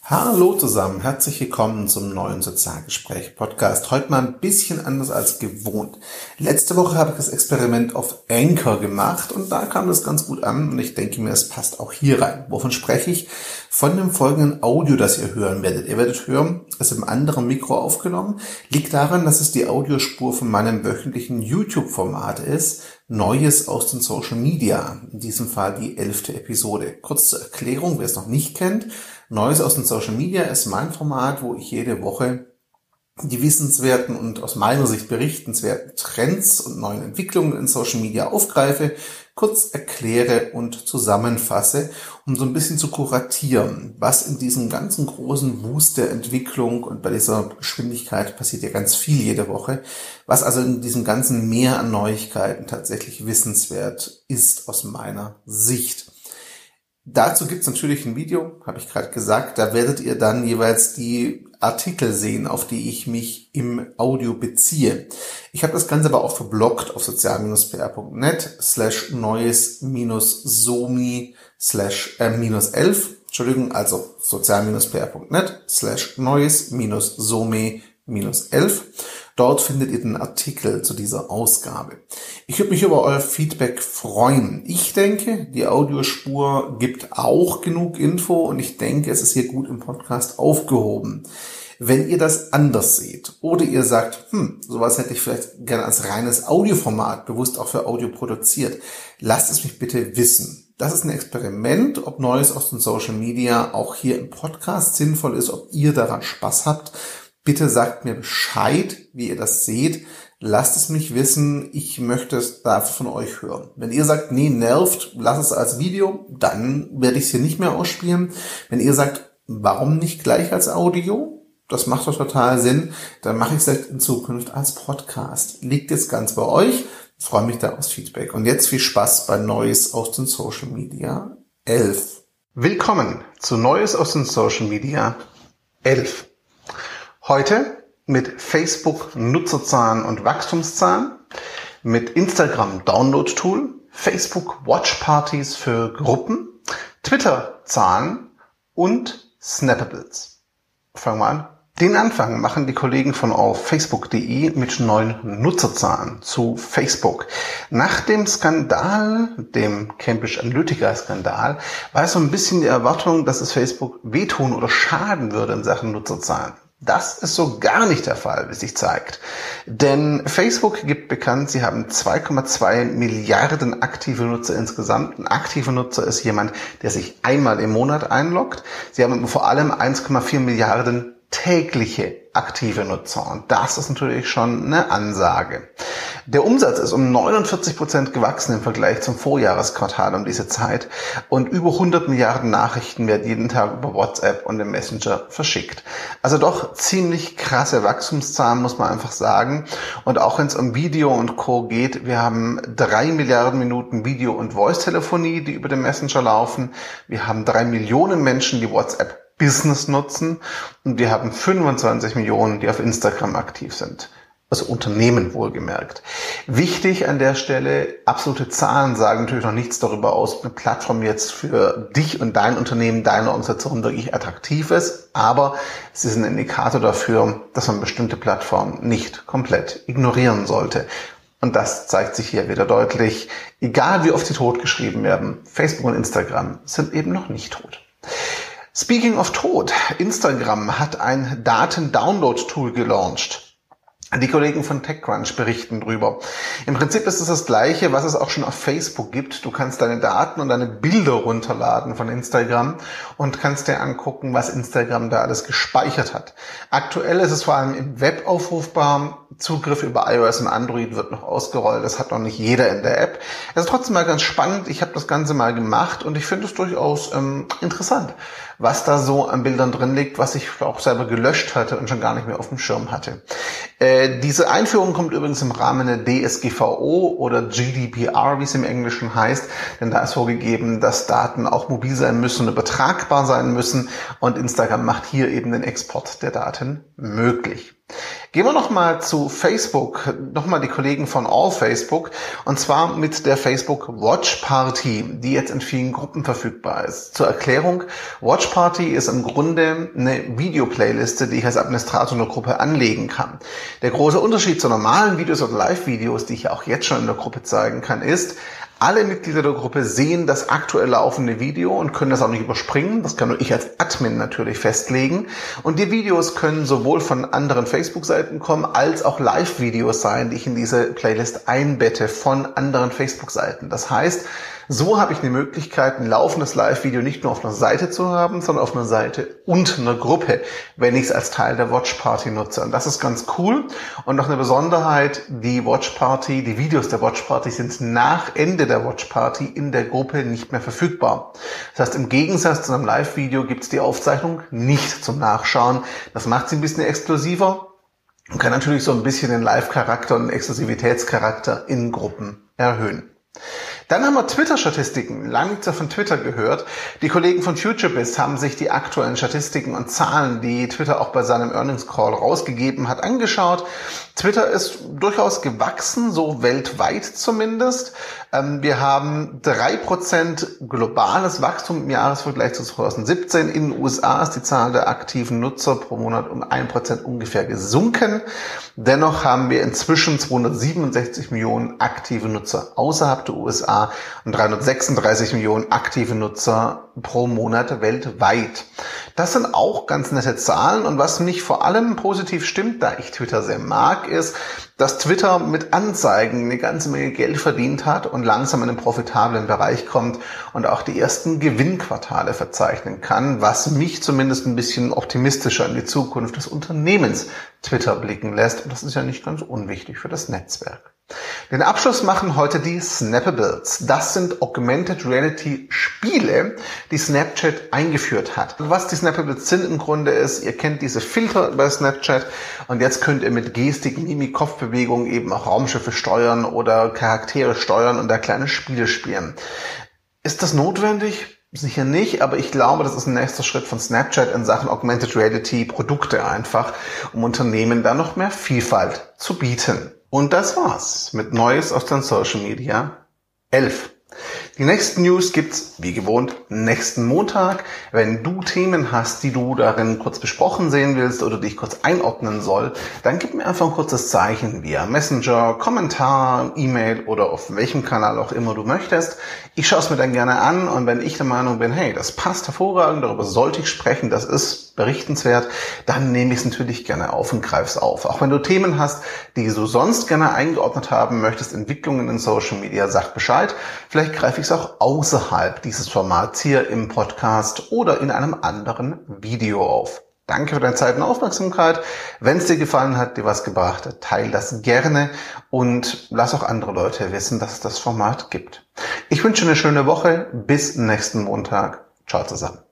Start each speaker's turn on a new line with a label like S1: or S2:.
S1: Hallo zusammen, herzlich willkommen zum neuen Sozialgespräch-Podcast. Heute mal ein bisschen anders als gewohnt. Letzte Woche habe ich das Experiment auf Anchor gemacht und da kam das ganz gut an und ich denke mir, es passt auch hier rein. Wovon spreche ich? Von dem folgenden Audio, das ihr hören werdet. Ihr werdet hören, es ist im anderen Mikro aufgenommen. Liegt daran, dass es die Audiospur von meinem wöchentlichen YouTube-Format ist. Neues aus den Social Media. In diesem Fall die 11. Episode. Kurz zur Erklärung, wer es noch nicht kennt. Neues aus den Social Media ist mein Format, wo ich jede Woche die wissenswerten und aus meiner Sicht berichtenswerten Trends und neuen Entwicklungen in Social Media aufgreife, kurz erkläre und zusammenfasse, um so ein bisschen zu kuratieren, was in diesem ganzen großen Wust der Entwicklung und bei dieser Geschwindigkeit passiert ja ganz viel jede Woche, was also in diesem ganzen Meer an Neuigkeiten tatsächlich wissenswert ist aus meiner Sicht. Dazu gibt's natürlich ein Video, habe ich gerade gesagt, da werdet ihr dann jeweils die Artikel sehen, auf die ich mich im Audio beziehe. Ich habe das Ganze aber auch verbloggt auf sozial-pr.net/neues-somi/-11, also sozial-pr.net/neues-somi-11. Dort findet ihr den Artikel zu dieser Ausgabe. Ich würde mich über euer Feedback freuen. Ich denke, die Audiospur gibt auch genug Info und ich denke, es ist hier gut im Podcast aufgehoben. Wenn ihr das anders seht oder ihr sagt, sowas hätte ich vielleicht gerne als reines Audioformat, bewusst auch für Audio produziert, lasst es mich bitte wissen. Das ist ein Experiment, ob Neues aus den Social Media auch hier im Podcast sinnvoll ist, ob ihr daran Spaß habt. Bitte sagt mir Bescheid, wie ihr das seht. Lasst es mich wissen. Ich möchte es dafür von euch hören. Wenn ihr sagt, nee, nervt, lasst es als Video, dann werde ich es hier nicht mehr ausspielen. Wenn ihr sagt, warum nicht gleich als Audio? Das macht doch total Sinn. Dann mache ich es in Zukunft als Podcast. Liegt jetzt ganz bei euch. Ich freue mich da aufs Feedback. Und jetzt viel Spaß bei Neues aus den Social Media 11. Willkommen zu Neues aus den Social Media 11. Heute mit Facebook Nutzerzahlen und Wachstumszahlen, mit Instagram Download Tool, Facebook Watch Partys für Gruppen, Twitter Zahlen und Snappables. Fangen wir an. Den Anfang machen die Kollegen von auf Facebook.de mit neuen Nutzerzahlen zu Facebook. Nach dem Skandal, dem Cambridge Analytica Skandal, war es so ein bisschen die Erwartung, dass es Facebook wehtun oder schaden würde in Sachen Nutzerzahlen. Das ist so gar nicht der Fall, wie sich zeigt. Denn Facebook gibt bekannt, sie haben 2,2 Milliarden aktive Nutzer insgesamt. Ein aktiver Nutzer ist jemand, der sich einmal im Monat einloggt. Sie haben vor allem 1,4 Milliarden tägliche aktive Nutzer. Und das ist natürlich schon eine Ansage. Der Umsatz ist um 49% gewachsen im Vergleich zum Vorjahresquartal um diese Zeit. Und über 100 Milliarden Nachrichten werden jeden Tag über WhatsApp und den Messenger verschickt. Also doch ziemlich krasse Wachstumszahlen, muss man einfach sagen. Und auch wenn es um Video und Co. geht, wir haben 3 Milliarden Minuten Video- und Voice-Telefonie, die über den Messenger laufen. Wir haben 3 Millionen Menschen, die WhatsApp Business nutzen und wir haben 25 Millionen, die auf Instagram aktiv sind. Also Unternehmen wohlgemerkt. Wichtig an der Stelle, absolute Zahlen sagen natürlich noch nichts darüber aus, ob eine Plattform jetzt für dich und dein Unternehmen, deine Organisation wirklich attraktiv ist, aber es ist ein Indikator dafür, dass man bestimmte Plattformen nicht komplett ignorieren sollte. Und das zeigt sich hier wieder deutlich. Egal wie oft sie totgeschrieben werden, Facebook und Instagram sind eben noch nicht tot. Speaking of tot, Instagram hat ein Daten-Download-Tool gelauncht. Die Kollegen von TechCrunch berichten drüber. Im Prinzip ist es das Gleiche, was es auch schon auf Facebook gibt. Du kannst deine Daten und deine Bilder runterladen von Instagram und kannst dir angucken, was Instagram da alles gespeichert hat. Aktuell ist es vor allem im Web aufrufbar. Zugriff über iOS und Android wird noch ausgerollt. Das hat noch nicht jeder in der App. Es ist trotzdem mal ganz spannend. Ich habe das Ganze mal gemacht und ich finde es durchaus interessant, was da so an Bildern drin liegt, was ich auch selber gelöscht hatte und schon gar nicht mehr auf dem Schirm hatte. Diese Einführung kommt übrigens im Rahmen der DSGVO oder GDPR, wie es im Englischen heißt, denn da ist vorgegeben, dass Daten auch mobil sein müssen und übertragbar sein müssen und Instagram macht hier eben den Export der Daten möglich. Gehen wir nochmal zu Facebook, nochmal die Kollegen von All Facebook, und zwar mit der Facebook Watch Party, die jetzt in vielen Gruppen verfügbar ist. Zur Erklärung, Watch Party ist im Grunde eine Videoplayliste, die ich als Administrator einer Gruppe anlegen kann. Der große Unterschied zu normalen Videos oder Live-Videos, die ich ja auch jetzt schon in der Gruppe zeigen kann, ist, alle Mitglieder der Gruppe sehen das aktuell laufende Video und können das auch nicht überspringen. Das kann nur ich als Admin natürlich festlegen. Und die Videos können sowohl von anderen Facebook-Seiten kommen, als auch Live-Videos sein, die ich in diese Playlist einbette von anderen Facebook-Seiten. Das heißt, so habe ich die Möglichkeit, ein laufendes Live-Video nicht nur auf einer Seite zu haben, sondern auf einer Seite und einer Gruppe, wenn ich es als Teil der Watch Party nutze. Und das ist ganz cool. Und noch eine Besonderheit, die Watch Party, die Videos der Watch Party sind nach Ende der Watch Party in der Gruppe nicht mehr verfügbar. Das heißt, im Gegensatz zu einem Live-Video gibt es die Aufzeichnung nicht zum Nachschauen. Das macht sie ein bisschen exklusiver und kann natürlich so ein bisschen den Live-Charakter und den Exklusivitätscharakter in Gruppen erhöhen. Dann haben wir Twitter-Statistiken. Lange nichts von Twitter gehört. Die Kollegen von FutureBiz haben sich die aktuellen Statistiken und Zahlen, die Twitter auch bei seinem Earnings Call rausgegeben hat, angeschaut. Twitter ist durchaus gewachsen, so weltweit zumindest. Wir haben 3% globales Wachstum im Jahresvergleich zu 2017. In den USA ist die Zahl der aktiven Nutzer pro Monat um 1% ungefähr gesunken. Dennoch haben wir inzwischen 267 Millionen aktive Nutzer außerhalb der USA und 336 Millionen aktive Nutzer pro Monat weltweit. Das sind auch ganz nette Zahlen, und was mich vor allem positiv stimmt, da ich Twitter sehr mag, ist, dass Twitter mit Anzeigen eine ganze Menge Geld verdient hat und langsam in den profitablen Bereich kommt und auch die ersten Gewinnquartale verzeichnen kann, was mich zumindest ein bisschen optimistischer in die Zukunft des Unternehmens Twitter blicken lässt. Und das ist ja nicht ganz unwichtig für das Netzwerk. Den Abschluss machen heute die Snappables. Das sind Augmented Reality Spiele, die Snapchat eingeführt hat. Was die Snappables sind im Grunde ist, ihr kennt diese Filter bei Snapchat, und jetzt könnt ihr mit Gestik, Mimik, Kopfbewegungen eben auch Raumschiffe steuern oder Charaktere steuern und da kleine Spiele spielen. Ist das notwendig? Sicher nicht, aber ich glaube, das ist ein nächster Schritt von Snapchat in Sachen Augmented Reality Produkte einfach, um Unternehmen da noch mehr Vielfalt zu bieten. Und das war's mit Neues aus den Social Media 11. Die nächsten News gibt's, wie gewohnt, nächsten Montag. Wenn du Themen hast, die du darin kurz besprochen sehen willst oder die ich kurz einordnen soll, dann gib mir einfach ein kurzes Zeichen via Messenger, Kommentar, E-Mail oder auf welchem Kanal auch immer du möchtest. Ich schaue es mir dann gerne an, und wenn ich der Meinung bin, hey, das passt hervorragend, darüber sollte ich sprechen, das ist berichtenswert, dann nehme ich es natürlich gerne auf und greife es auf. Auch wenn du Themen hast, die du sonst gerne eingeordnet haben möchtest, Entwicklungen in Social Media, sag Bescheid. Vielleicht greife ich es auch außerhalb dieses Formats hier im Podcast oder in einem anderen Video auf. Danke für deine Zeit und Aufmerksamkeit. Wenn es dir gefallen hat, dir was gebracht hat, teile das gerne und lass auch andere Leute wissen, dass es das Format gibt. Ich wünsche eine schöne Woche. Bis nächsten Montag. Ciao zusammen.